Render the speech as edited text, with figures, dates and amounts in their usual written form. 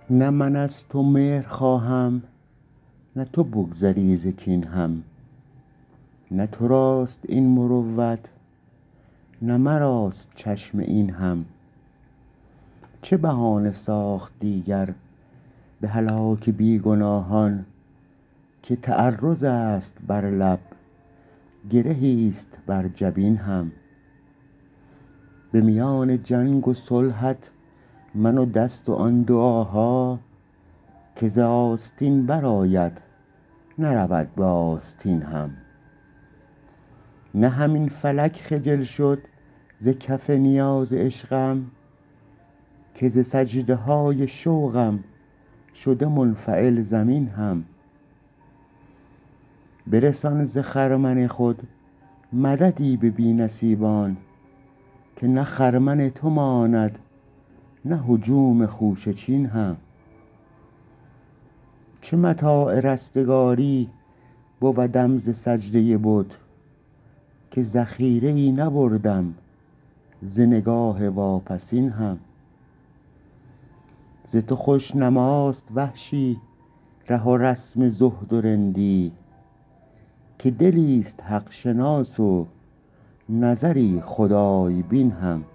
نه من از تو مهر خواهم، نه تو بگذری ز کین هم. نه تو راست این مروت، نه مراست چشم این هم. چه بهانه ساخت دیگر به هلاک بی گناهان، که تعرض است بر لب، گرهی است بر جبین هم. به میان جنگ و صلحت من و دست و آن دعاها، که ز آستین برآید نرود به آستین هم. نه همین فلک خجل شد ز کف نیاز عشقم، که ز سجده های شوقم شده منفعل زمین هم. برسان ز خرمن خود مددی به بی نصیبان، که نه خرمن تو ماند نه هجوم خوشه چین هم. چه متاع رستگاری بودم ز سجده بت، که ذخیره ای نبردم ز نگاه واپسین هم. ز تو خوش نماست وحشی ره و رسم زهد و رندی، که دلی است حق شناس و نظری خدای بین هم.